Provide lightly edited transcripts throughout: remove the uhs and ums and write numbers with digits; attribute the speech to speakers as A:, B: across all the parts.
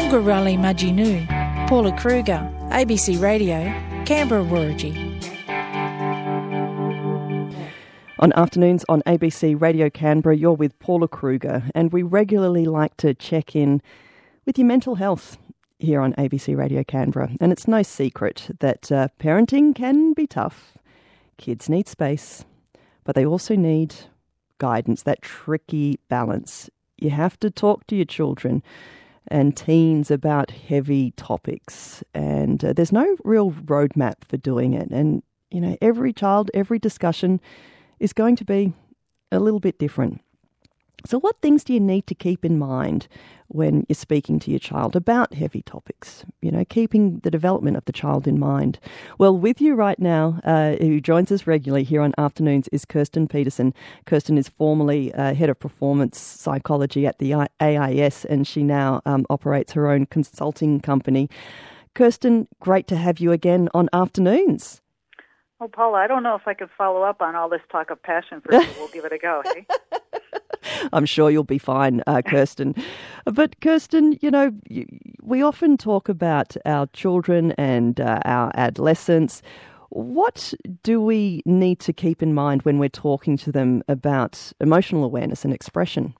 A: Gurali Majinu, Paula Kruger, ABC Radio, Canberra Wurrigi.
B: On afternoons on ABC Radio Canberra, you're with Paula Kruger, and we regularly like to check in with your mental health here on ABC Radio Canberra. And it's no secret that parenting can be tough. Kids need space, but they also need guidance, that tricky balance. You have to talk to your children and teens about heavy topics, and there's no real roadmap for doing it. And, you know, every child, every discussion is going to be a little bit different. So what things do you need to keep in mind when you're speaking to your child about heavy topics? You know, keeping the development of the child in mind. Well, with you right now, who joins us regularly here on afternoons, is Kirsten Peterson. Kirsten is formerly Head of Performance Psychology at the AIS, and she now operates her own consulting company. Kirsten, great to have you again on afternoons.
C: Well, Paula, I don't know if I can follow up on all this talk of passion for you. We'll give it a go, hey?
B: I'm sure you'll be fine, Kirsten. But Kirsten, you know, we often talk about our children and our adolescents. What do we need to keep in mind when we're talking to them about emotional awareness and expression?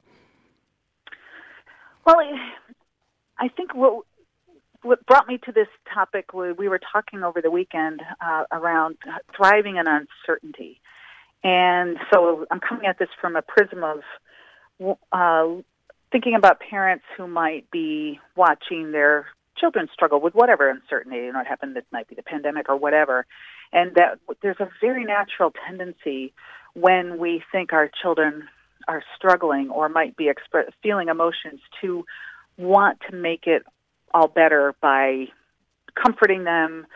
C: Well, I think what brought me to this topic, we were talking over the weekend around thriving in uncertainty. And so I'm coming at this from a prism of thinking about parents who might be watching their children struggle with whatever uncertainty, you know, what happened, that might be the pandemic or whatever, and that there's a very natural tendency when we think our children are struggling or might be feeling emotions to want to make it all better by comforting them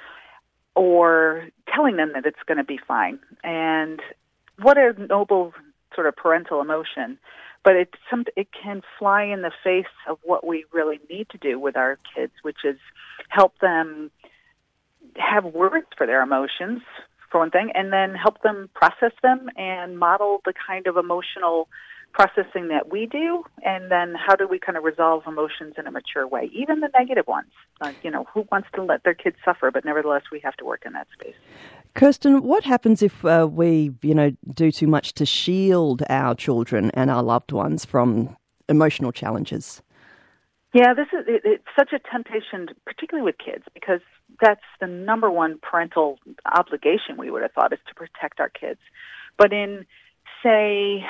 C: or telling them that it's going to be fine. And what a noble sort of parental emotion, but it can fly in the face of what we really need to do with our kids, which is help them have words for their emotions, for one thing, and then help them process them and model the kind of emotional processing that we do, and then how do we kind of resolve emotions in a mature way, even the negative ones. You know, who wants to let their kids suffer, but nevertheless we have to work in that space.
B: Kirsten, what happens if we, you know, do too much to shield our children and our loved ones from emotional challenges?
C: Yeah, it's such a temptation, particularly with kids, because that's the number one parental obligation, we would have thought, is to protect our kids. But in, say,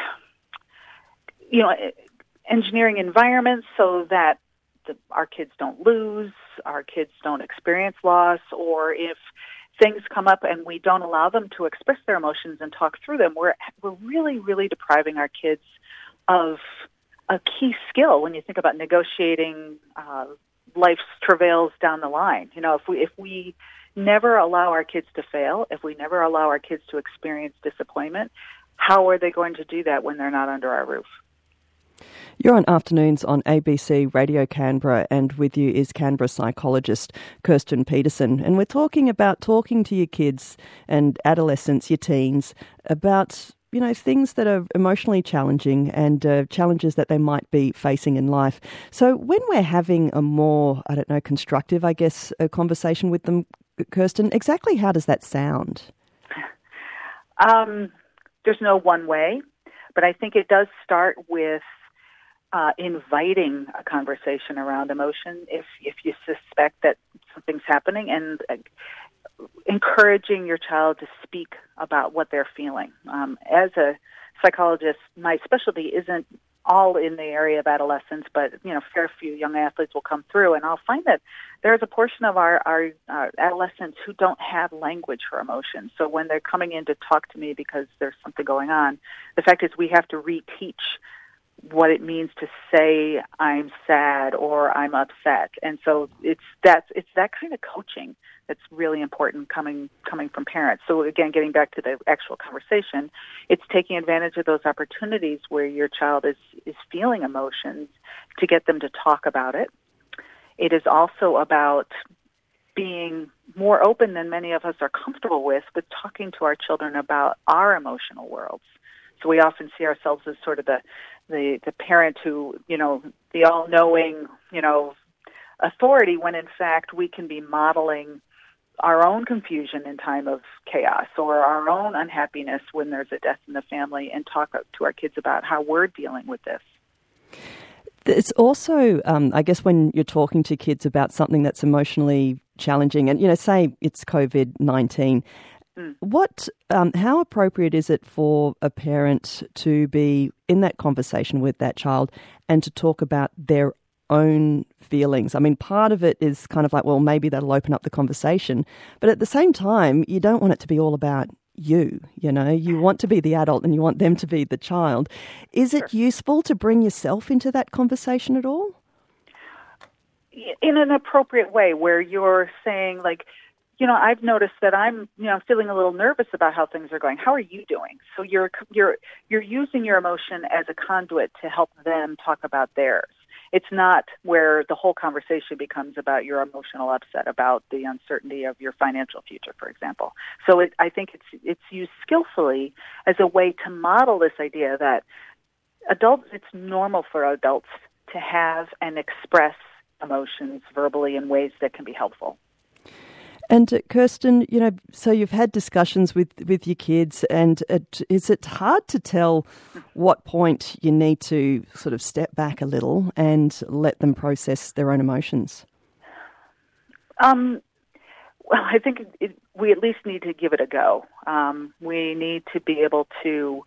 C: you know, engineering environments so that our kids don't lose, our kids don't experience loss, or if things come up and we don't allow them to express their emotions and talk through them, we're really, really depriving our kids of a key skill when you think about negotiating life's travails down the line. You know, if we never allow our kids to fail, if we never allow our kids to experience disappointment, how are they going to do that when they're not under our roof?
B: You're on afternoons on ABC Radio Canberra, and with you is Canberra psychologist Kirsten Peterson. And we're talking about talking to your kids and adolescents, your teens, about, you know, things that are emotionally challenging and challenges that they might be facing in life. So when we're having a more, constructive, a conversation with them, Kirsten, exactly how does that sound?
C: There's no one way, but I think it does start with inviting a conversation around emotion if you suspect that something's happening, and encouraging your child to speak about what they're feeling. As a psychologist, my specialty isn't all in the area of adolescence, but, you know, fair few young athletes will come through, and I'll find that there's a portion of our adolescents who don't have language for emotions. So when they're coming in to talk to me because there's something going on, the fact is we have to reteach what it means to say I'm sad or I'm upset. And so it's that kind of coaching that's really important coming from parents. So again, getting back to the actual conversation, it's taking advantage of those opportunities where your child is feeling emotions to get them to talk about it. It is also about being more open than many of us are comfortable with talking to our children about our emotional worlds. So we often see ourselves as sort of the parent who, you know, the all-knowing, you know, authority when in fact we can be modeling our own confusion in time of chaos or our own unhappiness when there's a death in the family, and talk to our kids about how we're dealing with this.
B: It's also, I guess, when you're talking to kids about something that's emotionally challenging, and, say it's COVID-19, how appropriate is it for a parent to be in that conversation with that child and to talk about their own feelings? I mean, part of it is kind of like, well, maybe that'll open up the conversation. But at the same time, you don't want it to be all about you. You want to be the adult and you want them to be the child. Is it useful to bring yourself into that conversation at all?
C: In an appropriate way, where you're saying, like, I've noticed that I'm feeling a little nervous about how things are going. How are you doing? So you're using your emotion as a conduit to help them talk about theirs. It's not where the whole conversation becomes about your emotional upset about the uncertainty of your financial future, for example. So I think it's used skillfully as a way to model this idea that it's normal for adults to have and express emotions verbally in ways that can be helpful.
B: And Kirsten, so you've had discussions with your kids, and is it hard to tell what point you need to sort of step back a little and let them process their own emotions?
C: Well, I think we at least need to give it a go. We need to be able to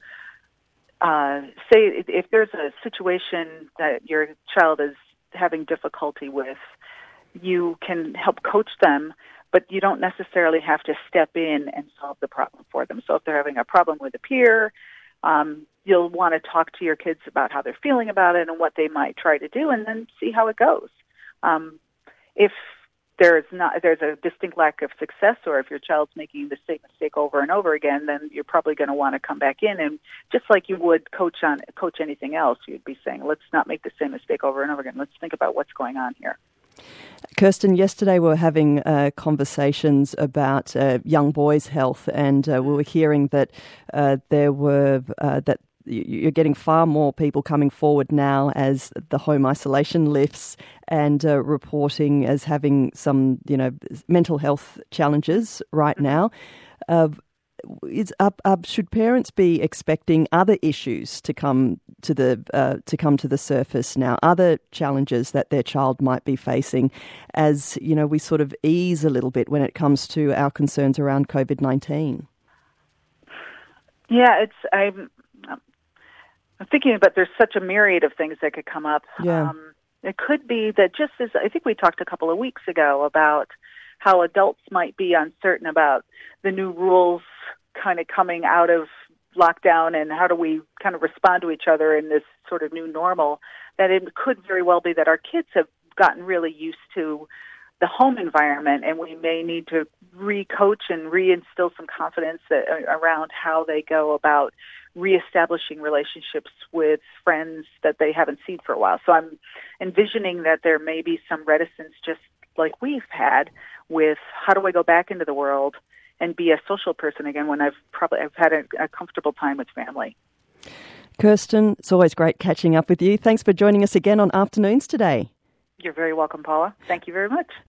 C: say if there's a situation that your child is having difficulty with, you can help coach them, but you don't necessarily have to step in and solve the problem for them. So if they're having a problem with a peer, you'll want to talk to your kids about how they're feeling about it and what they might try to do, and then see how it goes. If there's a distinct lack of success, or if your child's making the same mistake over and over again, then you're probably going to want to come back in, and just like you would coach anything else, you'd be saying, let's not make the same mistake over and over again. Let's think about what's going on here.
B: Kirsten, yesterday we were having conversations about young boys' health, and we were hearing that that you're getting far more people coming forward now as the home isolation lifts, and reporting as having some mental health challenges right now. Should parents be expecting other issues to come to the surface now, other challenges that their child might be facing, as we sort of ease a little bit when it comes to our concerns around COVID-19?
C: Yeah, I'm thinking about there's such a myriad of things that could come up.
B: Yeah.
C: It could be that, just as I think we talked a couple of weeks ago about how adults might be uncertain about the new rules kind of coming out of lockdown and how do we kind of respond to each other in this sort of new normal, that it could very well be that our kids have gotten really used to the home environment, and we may need to re-coach and reinstill some confidence around how they go about reestablishing relationships with friends that they haven't seen for a while. So I'm envisioning that there may be some reticence, just like we've had, with how do I go back into the world and be a social person again when I've had a comfortable time with family.
B: Kirsten, it's always great catching up with you. Thanks for joining us again on Afternoons today.
C: You're very welcome, Paula. Thank you very much.